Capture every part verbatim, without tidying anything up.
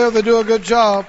Well, they do a good job.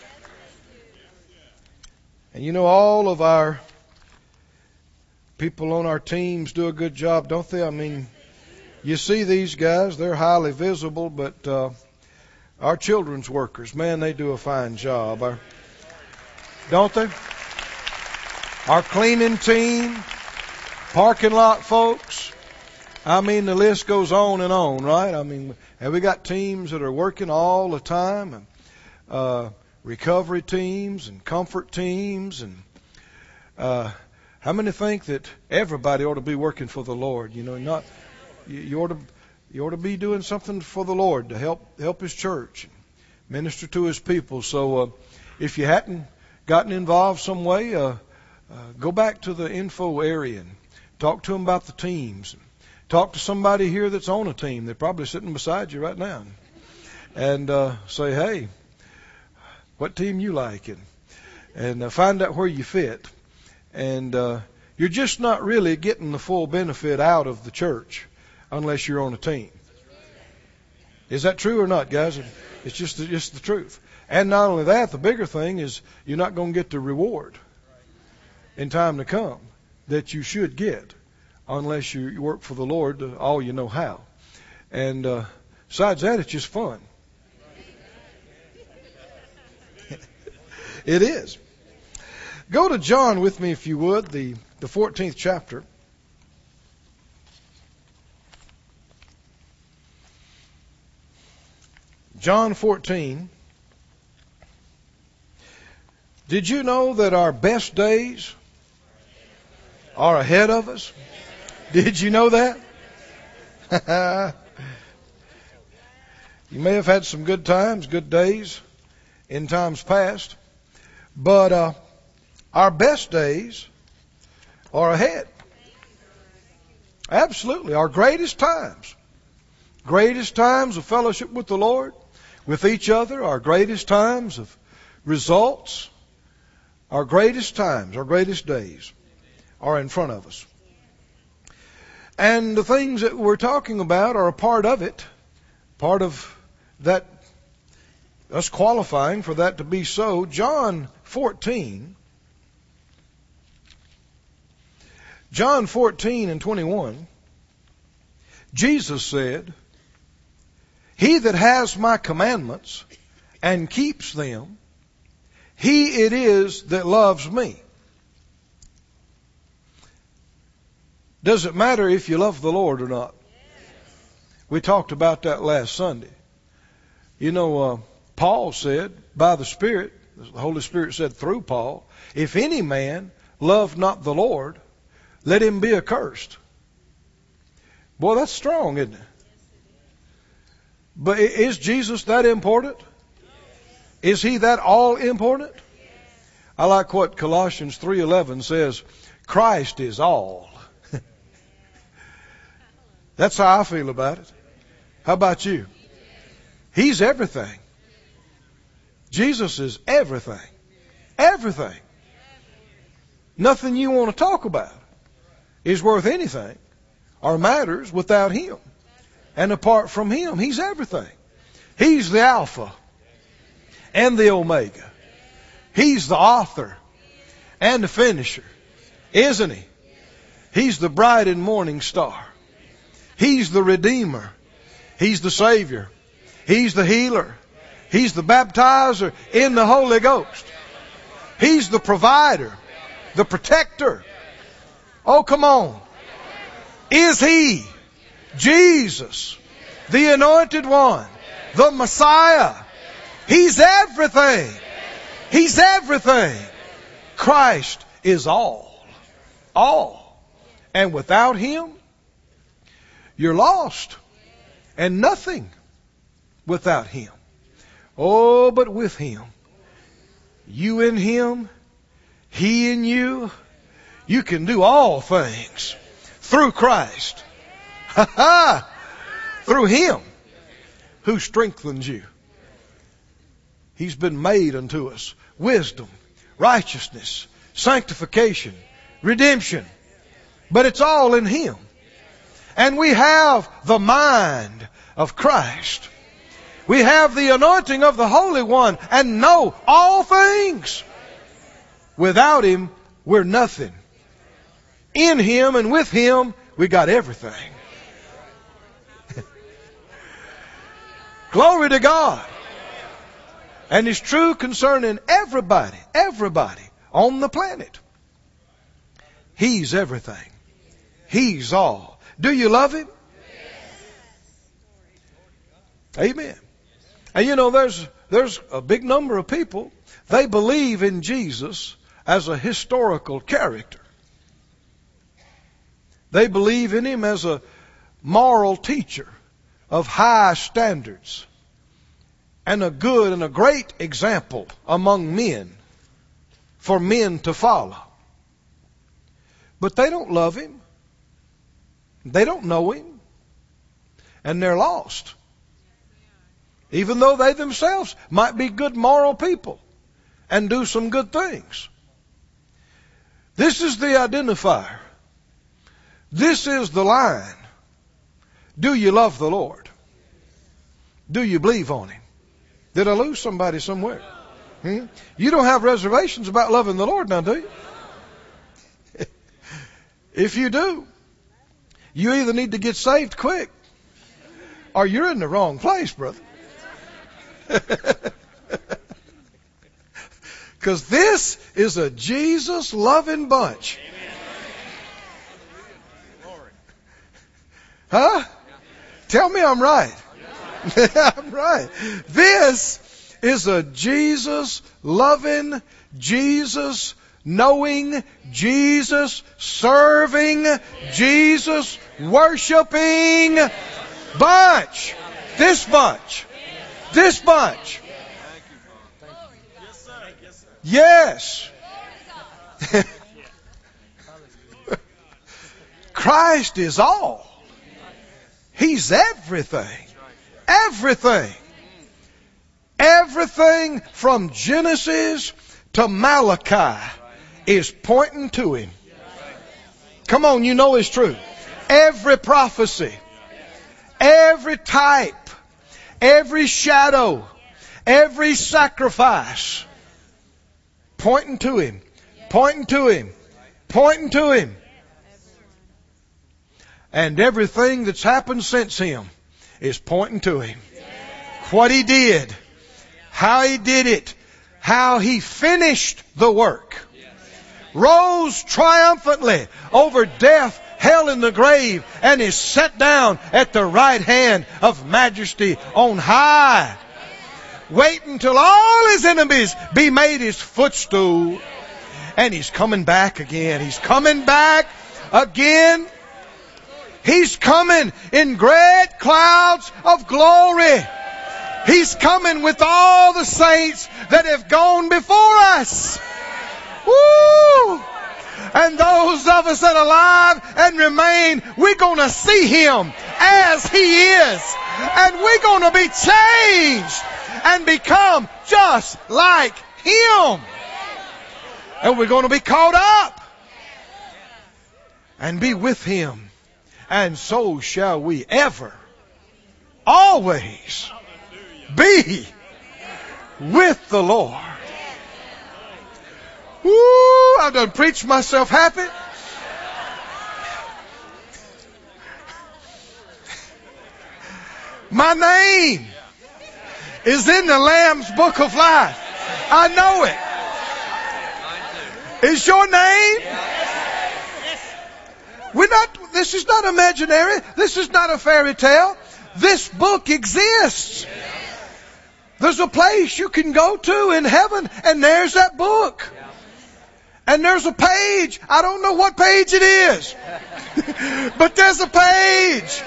And you know, all of our people on our teams do a good job, don't they? I mean, you see these guys, they're highly visible, but uh, our children's workers, man, they do a fine job. Our, don't they? Our cleaning team, parking lot folks. I mean, the list goes on and on, right? I mean, have we got teams that are working all the time? And, uh, recovery teams and comfort teams. And uh, how many think that everybody ought to be working for the Lord? You know, not you, you ought to you ought to be doing something for the Lord to help help His church, minister to His people. So, uh, if you hadn't gotten involved some way, uh, uh, go back to the info area and talk to them about the teams. Talk to somebody here that's on a team. They're probably sitting beside you right now. And uh, say, hey, what team you like? And, and uh, find out where you fit. And uh, you're just not really getting the full benefit out of the church unless you're on a team. Is that true or not, guys? It's just, just the truth. And not only that, the bigger thing is you're not going to get the reward in time to come that you should get, unless you work for the Lord all you know how. And uh, besides that, it's just fun. It is. Go to John with me, if you would, the, the fourteenth chapter. John fourteen. Did you know that our best days are ahead of us? Did you know that? You may have had some good times, good days in times past, but uh, our best days are ahead. Absolutely. Our greatest times. Greatest times of fellowship with the Lord, with each other, our greatest times of results, our greatest times, our greatest days are in front of us. And the things that we're talking about are a part of it, part of that, us qualifying for that to be so. John fourteen, John fourteen and twenty-one, Jesus said, "He that has my commandments and keeps them, he it is that loves me." Does it matter if you love the Lord or not? We talked about that last Sunday. You know, uh, Paul said, by the Spirit, the Holy Spirit said through Paul, if any man love not the Lord, let him be accursed. Boy, that's strong, isn't it? But is Jesus that important? Is He that all important? I like what Colossians three eleven says, Christ is all. That's how I feel about it. How about you? He's everything. Jesus is everything. Everything. Nothing you want to talk about is worth anything or matters without Him. And apart from Him, He's everything. He's the Alpha and the Omega. He's the author and the finisher, isn't He? He's the bright and morning star. He's the Redeemer. He's the Savior. He's the healer. He's the baptizer in the Holy Ghost. He's the provider, the protector. Oh, come on. Is He, Jesus, the Anointed One, the Messiah? He's everything. He's everything. Christ is all. All. And without Him, you're lost. And nothing without Him. Oh, but with Him, you in Him, He in you, you can do all things through Christ. Ha ha! Through Him who strengthens you. He's been made unto us wisdom, righteousness, sanctification, redemption. But it's all in Him. And we have the mind of Christ. We have the anointing of the Holy One and know all things. Without Him, we're nothing. In Him and with Him, we got everything. Glory to God. And it's true concerning everybody, everybody on the planet. He's everything. He's all. Do you love Him? Amen. And you know, there's there's a big number of people, they believe in Jesus as a historical character. They believe in Him as a moral teacher of high standards and a good and a great example among men for men to follow. But they don't love Him. They don't know Him. And they're lost. Even though they themselves might be good moral people and do some good things. This is the identifier. This is the line. Do you love the Lord? Do you believe on Him? Did I lose somebody somewhere? Hmm? You don't have reservations about loving the Lord now, do you? If you do, you either need to get saved quick or you're in the wrong place, brother. Because this is a Jesus-loving bunch. Huh? Tell me I'm right. I'm right. This is a Jesus-loving, Jesus-knowing, Jesus-serving, Jesus-worshiping bunch. This bunch. This bunch. Yes. Christ is all. He's everything. Everything. Everything from Genesis to Malachi is pointing to Him. Come on, you know it's true. Every prophecy, every type, every shadow, every sacrifice, pointing to Him, pointing to Him, pointing to Him. And everything that's happened since Him is pointing to Him. What He did, how He did it, how He finished the work, rose triumphantly over death, hell, and the grave, and is set down at the right hand of majesty on high, waiting till all His enemies be made His footstool. And He's coming back again. He's coming back again. He's coming in great clouds of glory. He's coming with all the saints that have gone before us. Woo! And those of us that are alive and remain, we're going to see Him as He is. And we're going to be changed and become just like Him. And we're going to be caught up and be with Him. And so shall we ever, always be with the Lord. Woo! I've done preached myself happy. My name is in the Lamb's Book of Life. I know it. Is your name? We're not, this is not imaginary. This is not a fairy tale. This book exists. There's a place you can go to in heaven, and there's that book. And there's a page. I don't know what page it is. But there's a page.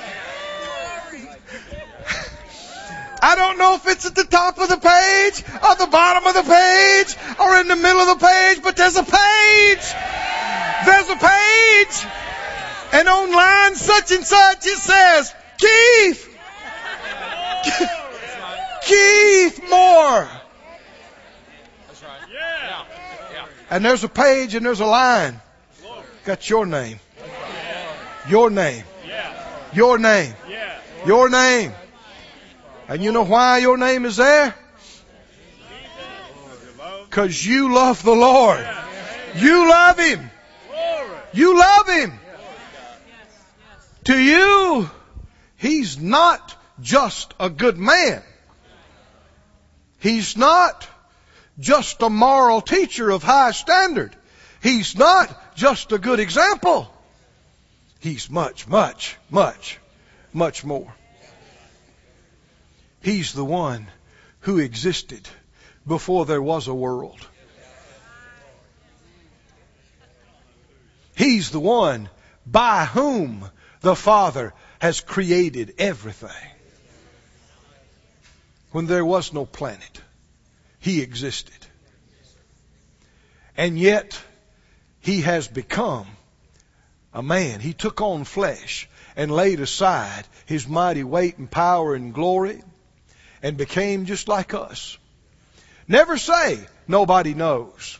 I don't know if it's at the top of the page, or the bottom of the page, or in the middle of the page, but there's a page. There's a page. And on line such and such it says, Keith. Keith Moore. That's right. Yeah. Yeah. And there's a page and there's a line. Got your name. Your name. Your name. Your name. And you know why your name is there? Because you love the Lord. You love Him. You love Him. To you, He's not just a good man. He's not just a moral teacher of high standard. He's not just a good example. He's much, much, much, much more. He's the one who existed before there was a world. He's the one by whom the Father has created everything. When there was no planet, He existed. And yet, He has become a man. He took on flesh and laid aside His mighty weight and power and glory and became just like us. Never say, nobody knows.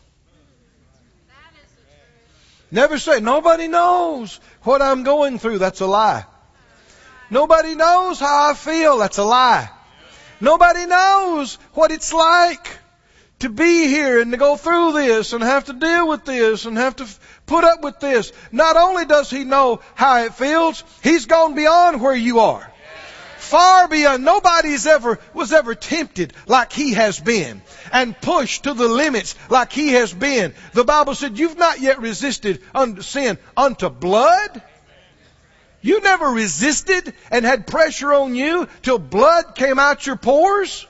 Never say, nobody knows what I'm going through. That's a lie. Nobody knows how I feel. That's a lie. Nobody knows what it's like to be here and to go through this and have to deal with this and have to put up with this. Not only does He know how it feels, He's gone beyond where you are. Far beyond. Nobody's ever was ever tempted like He has been and pushed to the limits like He has been. The Bible said you've not yet resisted unto sin unto blood. You never resisted and had pressure on you till blood came out your pores.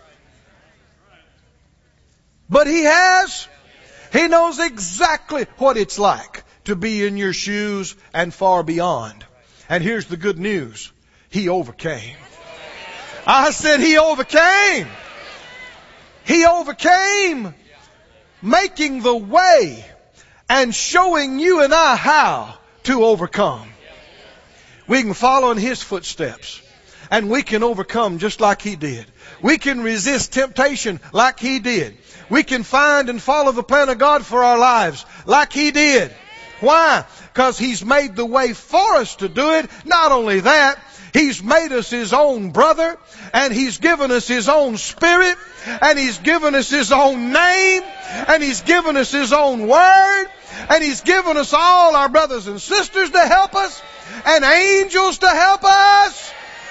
But He has. He knows exactly what it's like to be in your shoes and far beyond. And here's the good news. He overcame. I said He overcame. He overcame, making the way and showing you and I how to overcome. We can follow in His footsteps and we can overcome just like He did. We can resist temptation like He did. We can find and follow the plan of God for our lives like He did. Why? Because He's made the way for us to do it. Not only that, He's made us His own brother, and He's given us His own Spirit, and He's given us His own name, and He's given us His own Word, and He's given us all our brothers and sisters to help us, and angels to help us.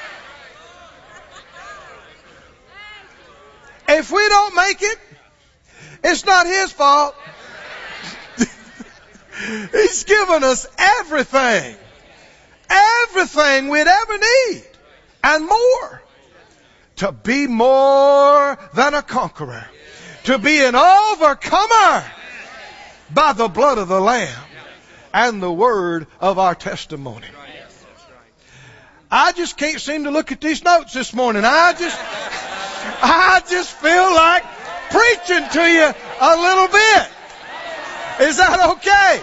If we don't make it, it's not His fault. He's given us everything. Everything we'd ever need. And more. To be more than a conqueror. To be an overcomer. By the blood of the Lamb. And the word of our testimony. I just can't seem to look at these notes this morning. I just, I just feel like preaching to you a little bit. Is that okay?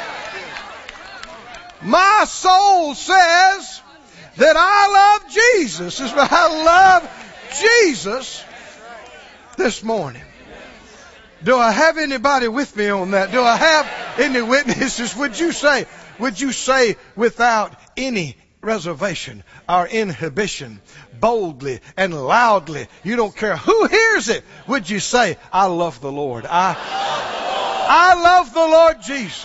My soul says that I love Jesus. I love Jesus this morning. Do I have anybody with me on that? Do I have any witnesses? Would you say, would you say without any reservation or inhibition, boldly and loudly, you don't care who hears it, would you say, I love the Lord. I I love the Lord Jesus.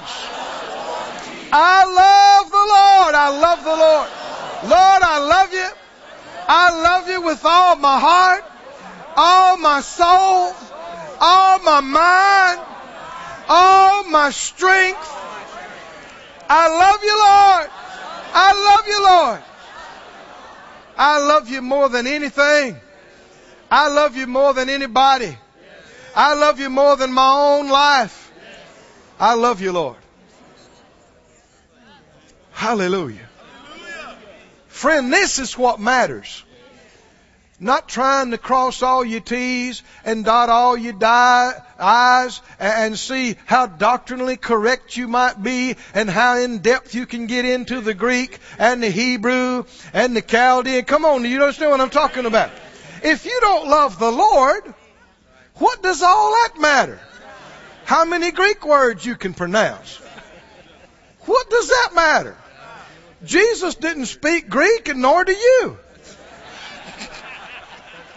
I love the Lord. I love the Lord. Lord, I love you. I love you with all my heart, all my soul, all my mind, all my strength. I love you, Lord. I love you, Lord. I love you more than anything. I love you more than anybody. I love you more than my own life. I love you, Lord. Hallelujah. Friend, this is what matters. Not trying to cross all your T's and dot all your I's and see how doctrinally correct you might be and how in depth you can get into the Greek and the Hebrew and the Chaldean. Come on, you understand what I'm talking about? If you don't love the Lord, what does all that matter? How many Greek words you can pronounce? What does that matter? Jesus didn't speak Greek, and nor do you.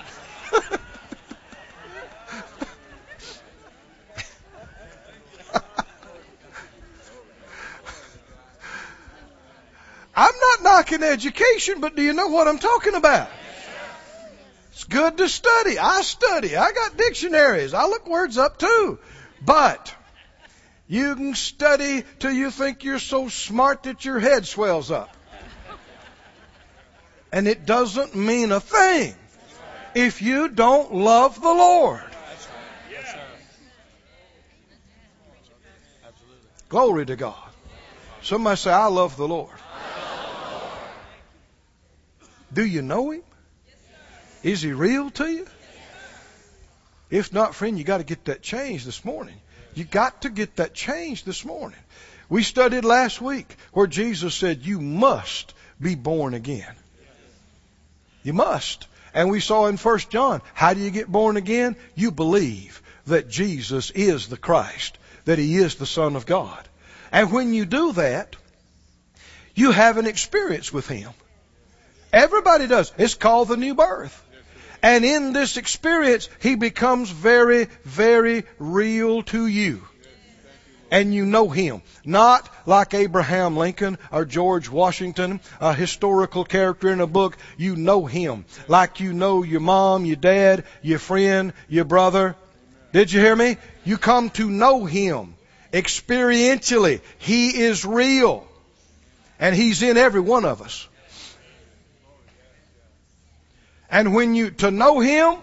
I'm not knocking education, but do you know what I'm talking about? It's good to study. I study. I got dictionaries. I look words up too. But you can study till you think you're so smart that your head swells up. And it doesn't mean a thing if you don't love the Lord. Glory to God. Somebody say, I love the Lord. Do you know Him? Is He real to you? If not, friend, you got to get that changed this morning. You got to get that changed this morning. We studied last week where Jesus said, you must be born again. You must. And we saw in First John, how do you get born again? You believe that Jesus is the Christ, that He is the Son of God. And when you do that, you have an experience with Him. Everybody does. It's called the new birth. And in this experience, He becomes very, very real to you. And you know Him. Not like Abraham Lincoln or George Washington, a historical character in a book. You know Him. Like you know your mom, your dad, your friend, your brother. Did you hear me? You come to know Him experientially. He is real. And He's in every one of us. And when you, to know Him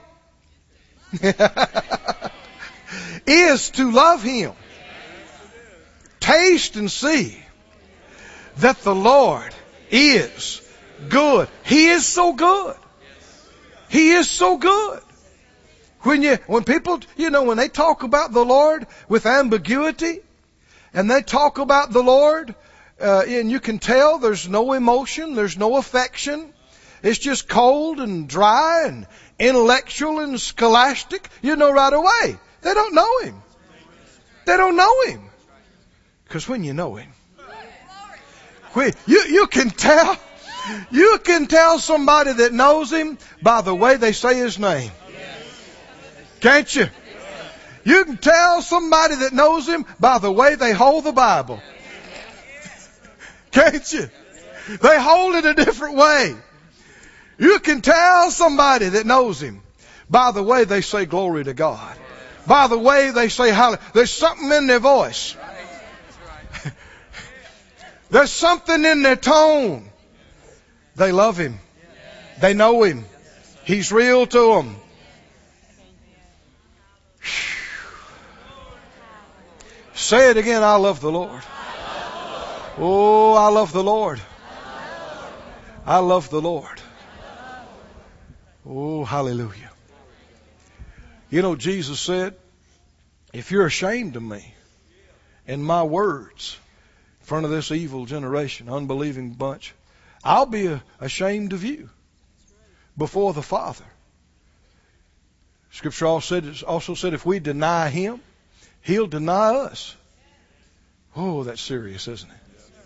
is to love Him. Taste and see that the Lord is good. He is so good. He is so good. When you, when people, you know, when they talk about the Lord with ambiguity, and they talk about the Lord, uh, and you can tell there's no emotion, there's no affection. It's just cold and dry and intellectual and scholastic. You know right away. They don't know Him. They don't know Him. Because when you know Him, when, you, you can tell, you can tell somebody that knows Him by the way they say His name. Can't you? You can tell somebody that knows Him by the way they hold the Bible. Can't you? They hold it a different way. You can tell somebody that knows Him by the way they say glory to God. By the way they say hallelujah. There's something in their voice. There's something in their tone. They love Him. They know Him. He's real to them. Say it again, I love the Lord. Oh, I love the Lord. I love the Lord. Oh, hallelujah. You know, Jesus said, if you're ashamed of me and my words in front of this evil generation, unbelieving bunch, I'll be ashamed of you before the Father. Scripture also said if we deny Him, He'll deny us. Oh, that's serious, isn't it?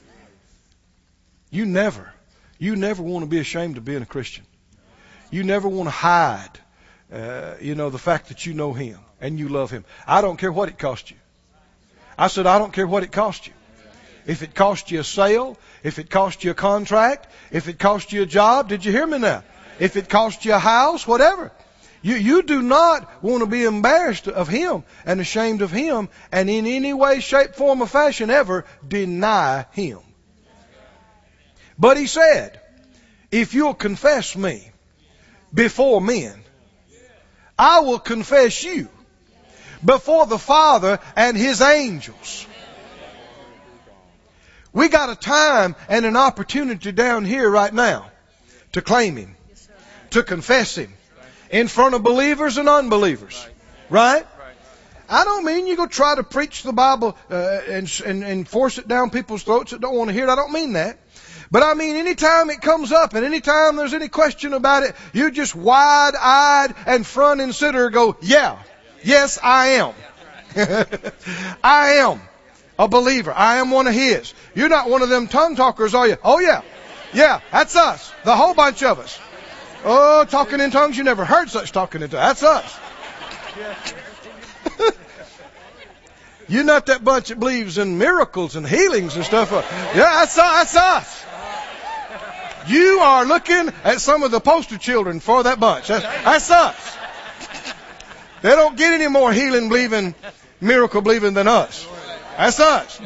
You never, you never want to be ashamed of being a Christian. You never want to hide, uh, you know, the fact that you know Him and you love Him. I don't care what it cost you. I said, I don't care what it cost you. If it cost you a sale, if it cost you a contract, if it cost you a job, did you hear me now? If it cost you a house, whatever. You, you do not want to be embarrassed of Him and ashamed of Him and in any way, shape, form, or fashion ever deny Him. But He said, if you'll confess me before men, I will confess you before the Father and His angels. We got a time and an opportunity down here right now to claim Him, to confess Him in front of believers and unbelievers. Right? I don't mean you go try to preach the Bible uh, and, and, and force it down people's throats that don't want to hear it. I don't mean that. But I mean, anytime it comes up and anytime there's any question about it, you just wide-eyed and front and center go, yeah, yes, I am. I am a believer. I am one of His. You're not one of them tongue talkers, are you? Oh, yeah. Yeah, that's us. The whole bunch of us. Oh, talking in tongues, you never heard such talking in tongues. That's us. You're not that bunch that believes in miracles and healings and stuff. Yeah, that's, that's us. You are looking at some of the poster children for that bunch. That's, that's us. They don't get any more healing believing, miracle believing than us. That's us.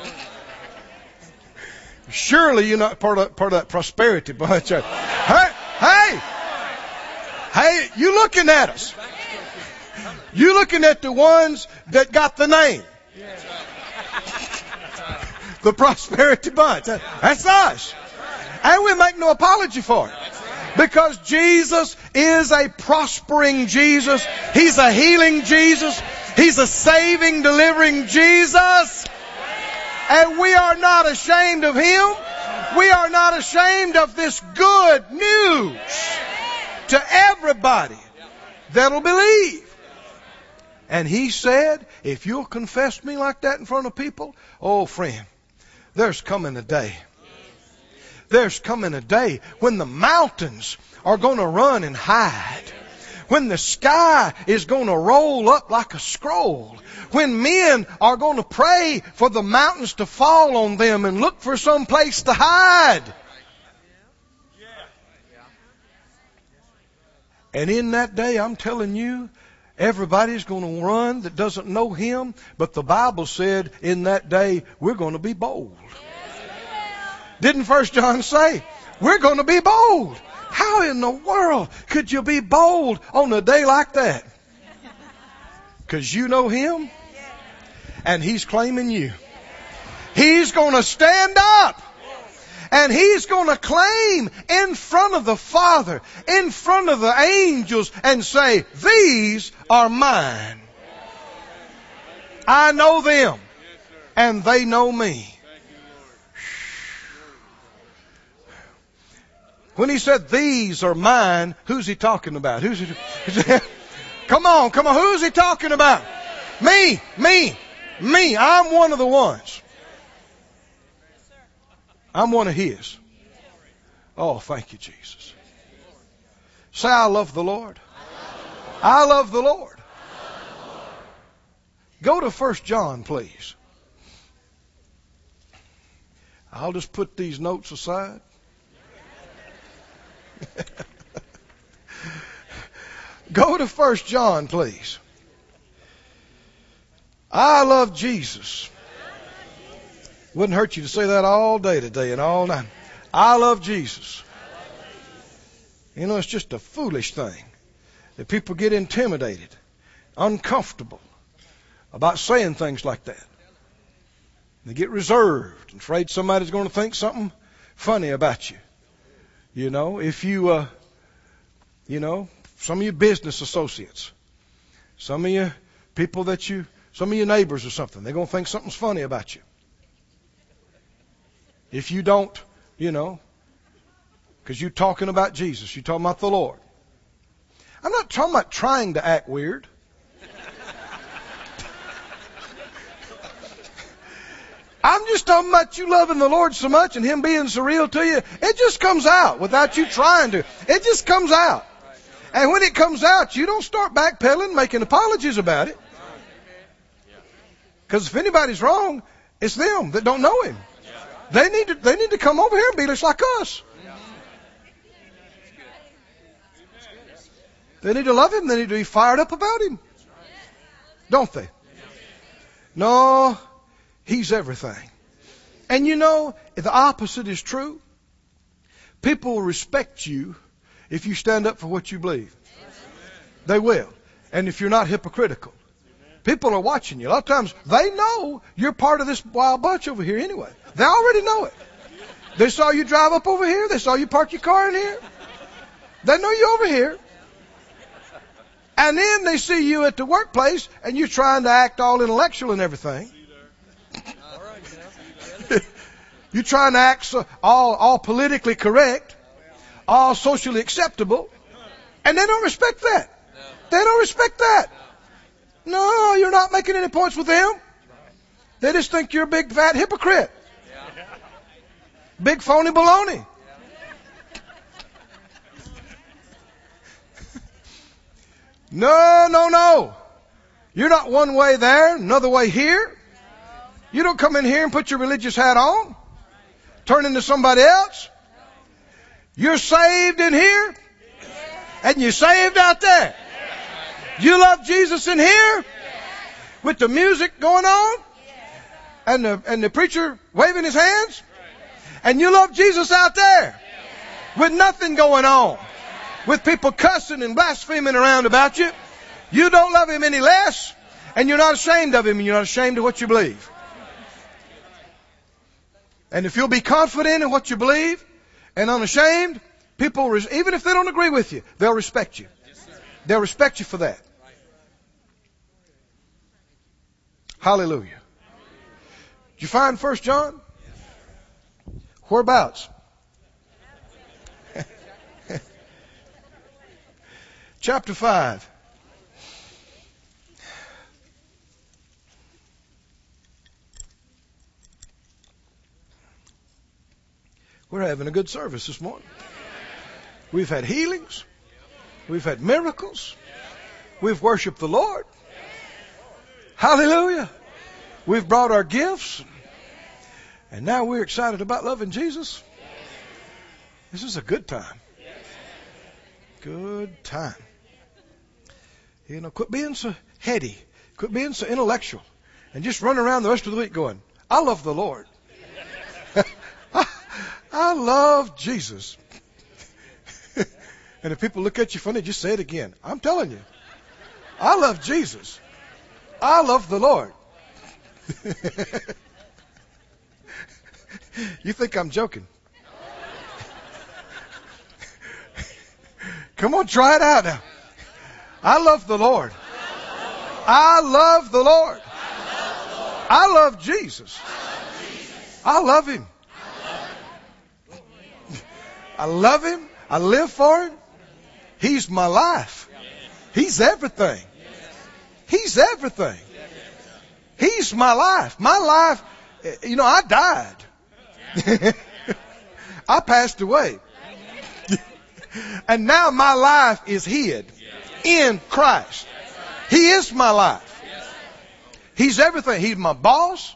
Surely you're not part of, part of that prosperity bunch. Hey, hey, hey, you looking at us. You looking at the ones that got the name. The prosperity bunch. That's us. And we make no apology for it. Because Jesus is a prospering Jesus. He's a healing Jesus. He's a saving, delivering Jesus. And we are not ashamed of Him. We are not ashamed of this good news to everybody that'll believe. And He said, if you'll confess me like that in front of people, oh friend, there's coming a day. There's coming a day when the mountains are going to run and hide. When the sky is going to roll up like a scroll. When men are going to pray for the mountains to fall on them and look for some place to hide. And in that day, I'm telling you, everybody's going to run that doesn't know Him. But the Bible said in that day, we're going to be bold. Didn't First John say, we're going to be bold? How in the world could you be bold on a day like that? Because you know Him and He's claiming you. He's going to stand up and He's going to claim in front of the Father, in front of the angels and say, these are mine. I know them and they know me. When He said, these are mine, who's He talking about? Who's He? Come on, come on. Who's He talking about? Me, me, me. I'm one of the ones. I'm one of His. Oh, thank you, Jesus. Say, I love the Lord. I love the Lord. Go to First John, please. I'll just put these notes aside. Go to First John, please. I love Jesus. Wouldn't hurt you to say that all day today and all night. I love Jesus. You know, it's just a foolish thing that people get intimidated, uncomfortable about saying things like that. They get reserved and afraid somebody's going to think something funny about you. You know, if you, uh, you know, some of your business associates, some of your people that you, some of your neighbors or something, they're going to think something's funny about you. If you don't, you know, because you're talking about Jesus, you're talking about the Lord. I'm not talking about trying to act weird. I'm just talking about you loving the Lord so much and Him being so real to you. It just comes out without you trying to. It just comes out. And when it comes out, you don't start backpedaling, making apologies about it. Because if anybody's wrong, it's them that don't know Him. They need to, they need to come over here and be just like us. They need to love Him. They need to be fired up about Him. Don't they? No. He's everything. And you know, the opposite is true. People will respect you if you stand up for what you believe. They will. And if you're not hypocritical. People are watching you. A lot of times they know you're part of this wild bunch over here anyway. They already know it. They saw you drive up over here. They saw you park your car in here. They know you over here. And then they see you at the workplace and you're trying to act all intellectual and everything. You're trying to act so, all, all politically correct, all socially acceptable, and they don't respect that. They don't respect that. No, you're not making any points with them. They just think you're a big fat hypocrite. Big phony baloney. No, no, no. You're not one way there, another way here. You don't come in here and put your religious hat on, turn into somebody else. You're saved in here, and you're saved out there. You love Jesus in here, with the music going on, and the, and the preacher waving his hands, and you love Jesus out there, with nothing going on, with people cussing and blaspheming around about you. You don't love him any less, and you're not ashamed of him, and you're not ashamed of what you believe. And if you'll be confident in what you believe and unashamed, people, even if they don't agree with you, they'll respect you. They'll respect you for that. Hallelujah. Did you find First John? Whereabouts? Chapter five. We're having a good service this morning. We've had healings. We've had miracles. We've worshiped the Lord. Hallelujah. We've brought our gifts. And now we're excited about loving Jesus. This is a good time. Good time. You know, quit being so heady. Quit being so intellectual. And just run around the rest of the week going, I love the Lord. I love Jesus. And if people look at you funny, just say it again. I'm telling you. I love Jesus. I love the Lord. You think I'm joking? Come on, try it out now. I love the Lord. I love the Lord. I love Jesus. I love him. I love him. I live for him. He's my life. He's everything. He's everything. He's my life. My life, you know, I died. I passed away. And now my life is hid in Christ. He is my life. He's everything. He's my boss.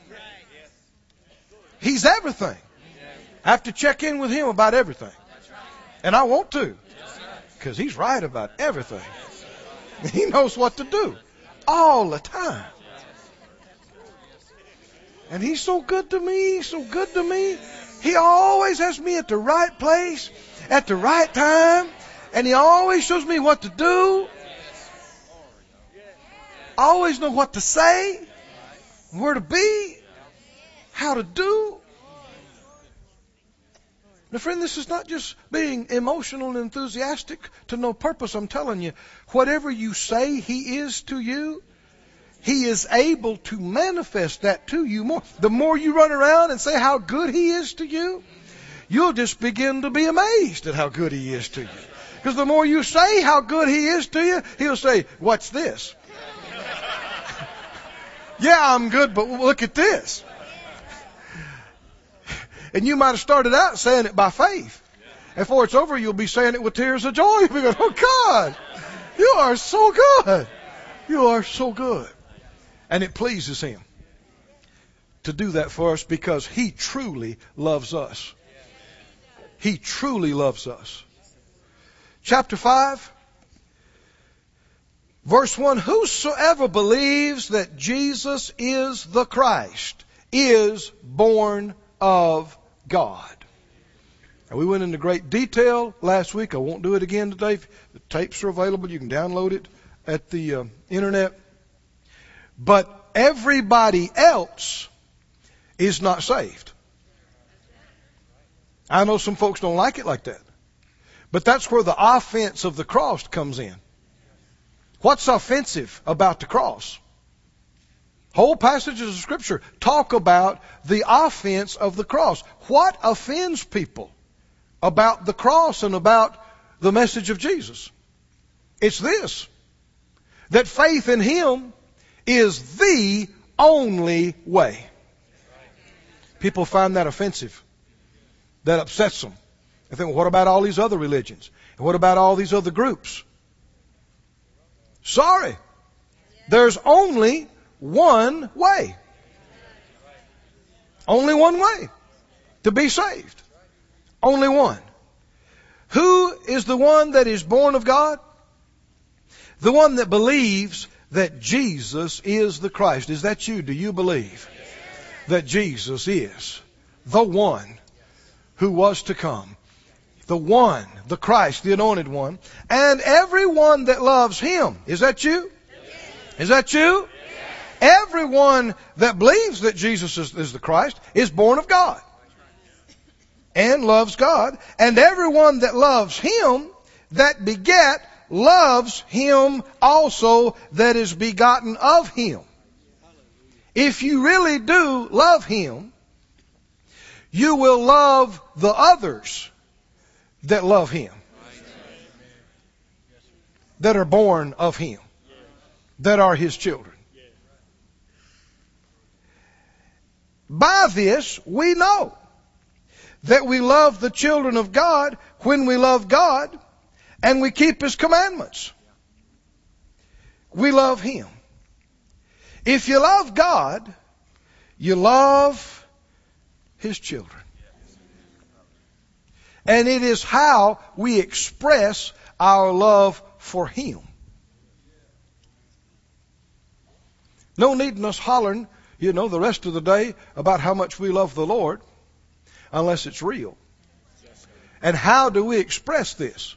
He's everything. I have to check in with him about everything. And I want to. Because he's right about everything. He knows what to do. All the time. And he's so good to me. So good to me. He always has me at the right place. At the right time. And he always shows me what to do. I always know what to say. Where to be. How to do. Now, friend, this is not just being emotional and enthusiastic to no purpose. I'm telling you, whatever you say he is to you, he is able to manifest that to you more. The more you run around and say how good he is to you, you'll just begin to be amazed at how good he is to you. Because the more you say how good he is to you, he'll say, what's this? Yeah, I'm good, but look at this. And you might have started out saying it by faith. And before it's over, you'll be saying it with tears of joy. You'll be going, oh God, you are so good. You are so good. And it pleases him to do that for us because he truly loves us. He truly loves us. Chapter five, verse one, whosoever believes that Jesus is the Christ is born of God. Now, we went into great detail last week. I won't do it again today. The tapes are available. You can download it at the uh, internet. But everybody else is not saved. I know some folks don't like it like that. But that's where the offense of the cross comes in. What's offensive about the cross? Whole passages of Scripture talk about the offense of the cross. What offends people about the cross and about the message of Jesus? It's this, that faith in him is the only way. People find that offensive. That upsets them. They think, well, what about all these other religions? And what about all these other groups? Sorry. There's only one way. Only one way to be saved. Only one. Who is the one that is born of God? The one that believes that Jesus is the Christ. Is that you? Do you believe that Jesus is the one who was to come? The one, the Christ, the anointed one. And everyone that loves Him. Is that you? Is that you? Everyone that believes that Jesus is, is the Christ is born of God and loves God. And everyone that loves Him that begat loves Him also that is begotten of Him. If you really do love Him, you will love the others that love Him, that are born of Him, that are His children. By this we know that we love the children of God when we love God and we keep His commandments. We love Him. If you love God, you love His children. And it is how we express our love for Him. No need in us hollering, you know, the rest of the day about how much we love the Lord unless it's real. And how do we express this?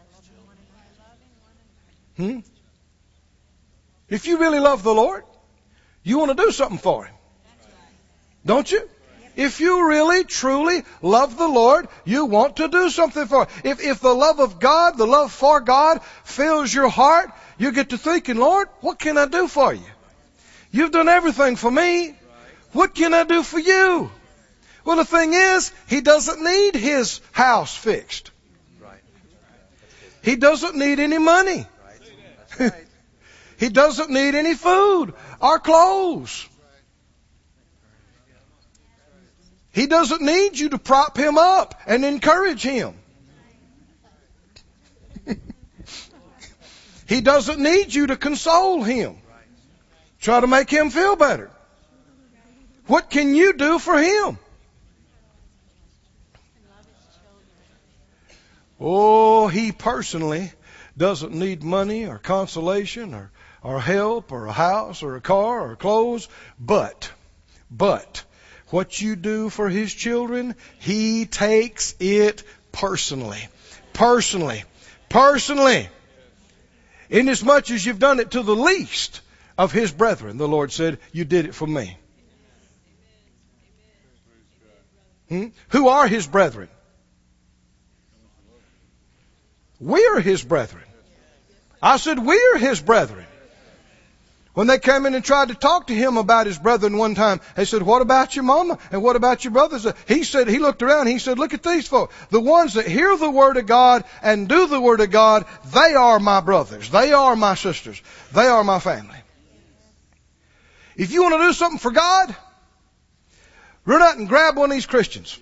Hmm? If you really love the Lord, you want to do something for Him. Don't you? If you really, truly love the Lord, you want to do something for Him. If, if the love of God, the love for God fills your heart, you get to thinking, Lord, what can I do for you? You've done everything for me. What can I do for you? Well, the thing is, He doesn't need His house fixed. He doesn't need any money. He doesn't need any food or clothes. He doesn't need you to prop Him up and encourage Him. He doesn't need you to console Him. Try to make Him feel better. What can you do for Him? Oh, He personally doesn't need money or consolation or, or help or a house or a car or clothes. But, but, what you do for His children, He takes it personally. Personally. Personally. Inasmuch as you've done it to the least of His brethren, the Lord said, you did it for me. Hmm? Who are His brethren? We're His brethren. I said, we're His brethren. When they came in and tried to talk to Him about His brethren one time, they said, what about your mama? And what about your brothers? He said, He looked around, He said, look at these folks. The ones that hear the Word of God and do the Word of God, they are my brothers. They are my sisters. They are my family. If you want to do something for God, run out and grab one of these Christians.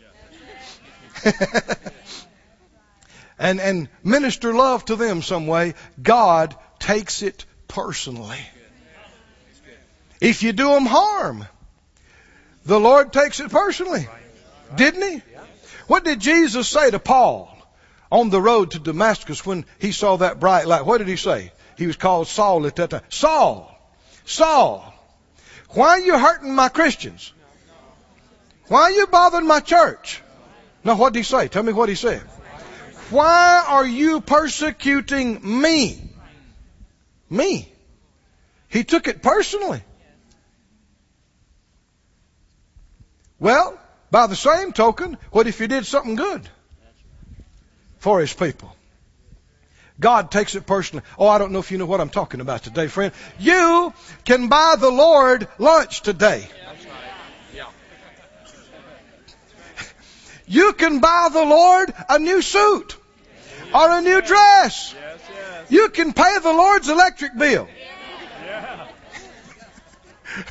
and, and minister love to them some way. God takes it personally. If you do them harm, the Lord takes it personally. Didn't He? What did Jesus say to Paul on the road to Damascus when he saw that bright light? What did He say? He was called Saul at that time. Saul, Saul, why are you hurting my Christians? Why are you bothering my church? No, what did He say? Tell me what He said. Why are you persecuting me? Me. He took it personally. Well, by the same token, what if you did something good for His people? God takes it personally. Oh, I don't know if you know what I'm talking about today, friend. You can buy the Lord lunch today. You can buy the Lord a new suit or a new dress. You can pay the Lord's electric bill.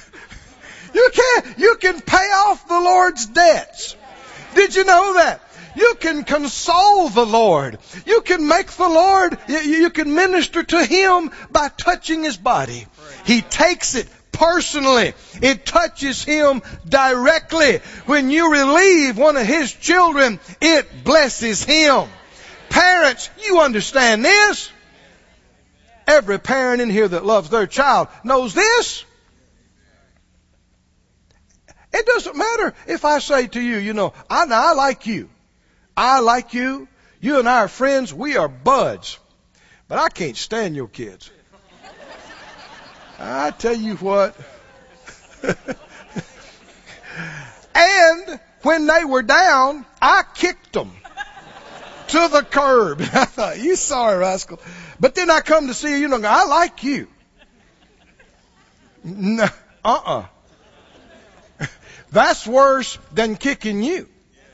You can, you can pay off the Lord's debts. Did you know that? You can console the Lord. You can make the Lord, you, you can minister to Him by touching His body. He takes it personally. It touches Him directly. When you relieve one of His children, it blesses Him. Parents, you understand this. Every parent in here that loves their child knows this. It doesn't matter if I say to you, you know, I, I like you. I like you. You and I are friends. We are buds. But I can't stand your kids. I tell you what. And when they were down, I kicked them to the curb. I thought, you sorry rascal. But then I come to see you, you know, I like you. No, uh-uh. That's worse than kicking you.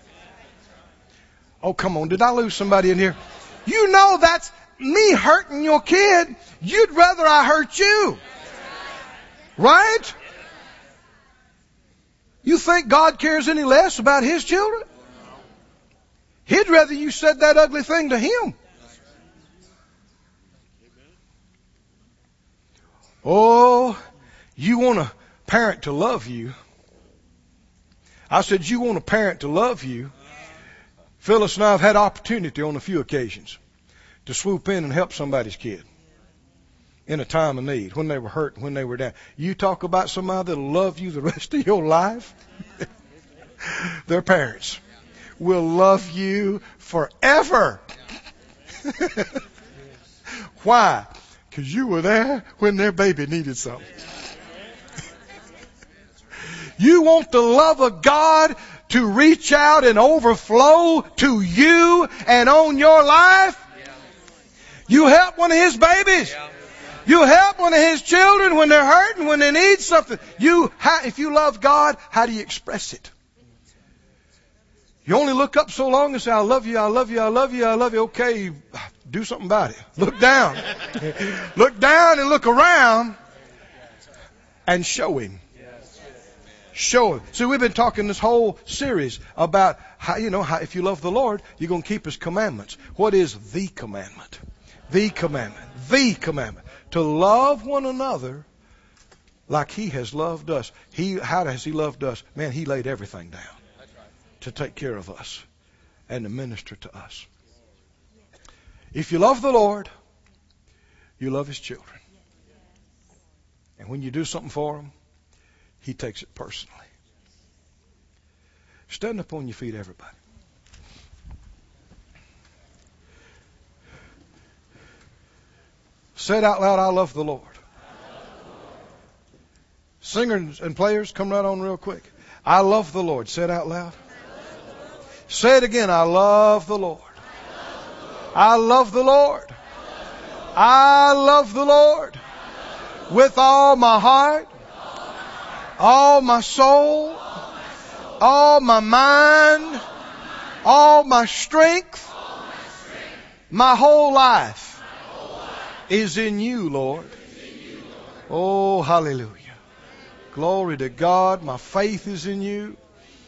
Oh, come on. Did I lose somebody in here? You know that's me hurting your kid. You'd rather I hurt you. Right? You think God cares any less about His children? He'd rather you said that ugly thing to Him. Oh, you want a parent to love you. I said, you want a parent to love you. Phyllis and I have had opportunity on a few occasions to swoop in and help somebody's kid in a time of need, when they were hurt, when they were down. You talk about somebody that'll love you the rest of your life. Their parents will love you forever. Why? Because you were there when their baby needed something. You want the love of God to reach out and overflow to you and on your life? You help one of His babies. You help one of His children when they're hurting, when they need something. You, if you love God, how do you express it? You only look up so long and say, I love you, I love you, I love you, I love you. Okay, do something about it. Look down. Look down and look around and show Him. Show Him. See, we've been talking this whole series about how, you know, how if you love the Lord, you're going to keep His commandments. What is the commandment? The commandment. The commandment. To love one another like He has loved us. He, how has He loved us? Man, He laid everything down to take care of us and to minister to us. If you love the Lord, you love His children. And when you do something for Him, He takes it personally. Stand up on your feet, everybody. Say it out loud, I love the Lord. Singers and players, come right on real quick. I love the Lord. Say it out loud. Say it again, I love the Lord. I love the Lord. I love the Lord. With all my heart, all my soul, all my mind, all my strength, my whole life is in you, Lord. Oh, hallelujah. Glory to God. My faith is in you.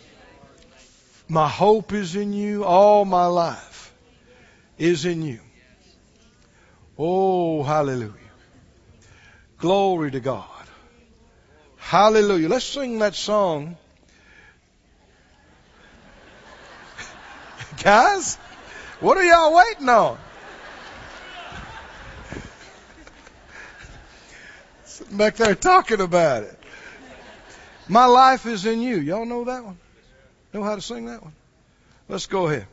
My hope is in you. All my life is in you. Oh, hallelujah. Glory to God. Hallelujah. Let's sing that song. Guys, what are y'all waiting on? Sitting back there talking about it. My life is in you. Y'all know that one? Know how to sing that one? Let's go ahead.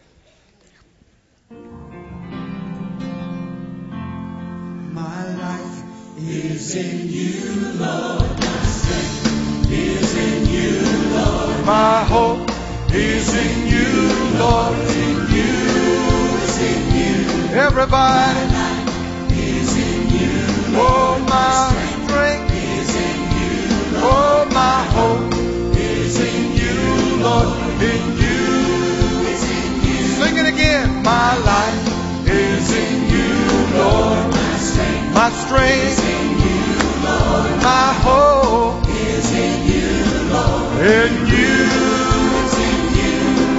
My life is in you, Lord. My strength is in you, Lord. My hope is in you, Lord. In you is in you. Everybody. My life is in you, Oh, Lord. my strength strength is in you, Lord. Oh, my hope is in you, Lord. in you. Is in you. Sing it again. My life is in you, Lord. My strength My is strength, in you, Lord. my hope Is in you, Lord. in